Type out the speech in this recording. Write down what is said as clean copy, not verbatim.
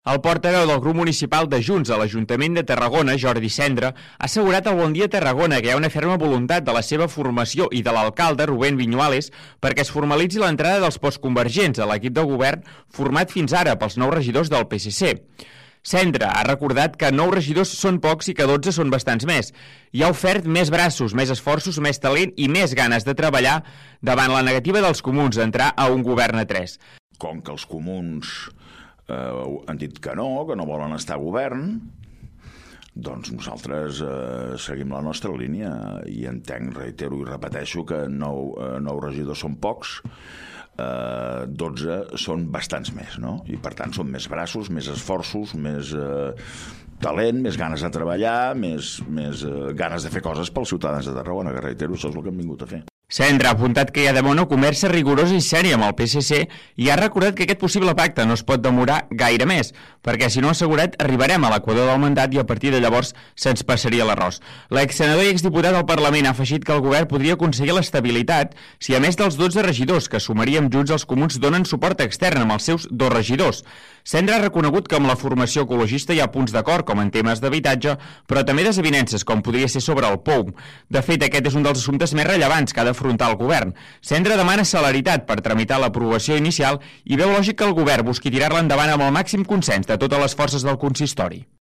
El portaveu del grup municipal de Junts a l'Ajuntament de Tarragona, Jordi Cendra, ha assegurat al Bon Dia Tarragona que hi ha una ferma voluntat de la seva formació i de l'alcalde, Rubén Viñuales, perquè es formalitzi l'entrada dels postconvergents a l'equip de govern format fins ara pels 9 regidors del PSC. Cendra ha recordat que 9 regidors són pocs i que 12 són bastants més. I ha ofert més braços, més esforços, més talent i més ganes de treballar davant la negativa dels comuns d'entrar a un govern a 3. Com que els comuns han dit que no volen estar a govern, doncs nosaltres seguim la nostra línia i entenc, reitero i repeteixo que 9 regidors són pocs, 12 són bastants més, no? I per tant són més braços, més esforços, més talent, més ganes de treballar, més ganes de fer coses pels ciutadans de Tarragona, que reitero, això és el que hem vingut a fer. Cendra ha apuntat que hi ha d'haver una conversa rigorosa i sèria amb el PSC i ha recordat que aquest possible pacte no es pot demorar gaire més, perquè si no ha assegurat arribarem a l'equador del mandat i a partir de llavors se'ns passaria l'arròs. L'exsenador i exdiputat al Parlament ha afegit que el govern podria aconseguir l'estabilitat si a més dels 12 regidors que sumaríem junts els comuns donen suport extern amb els seus 2 regidors. Cendra ha reconegut que amb la formació ecologista hi ha punts d'acord, com en temes d'habitatge, però també desavinences, com podria ser sobre el POUM. De fet, aquest és un dels assumptes més rellevants que ha d'afrontar el govern. Cendra demana celeritat per tramitar l'aprovació inicial i veu lògic que el govern busqui tirar-la endavant amb el màxim consens de totes les forces del consistori.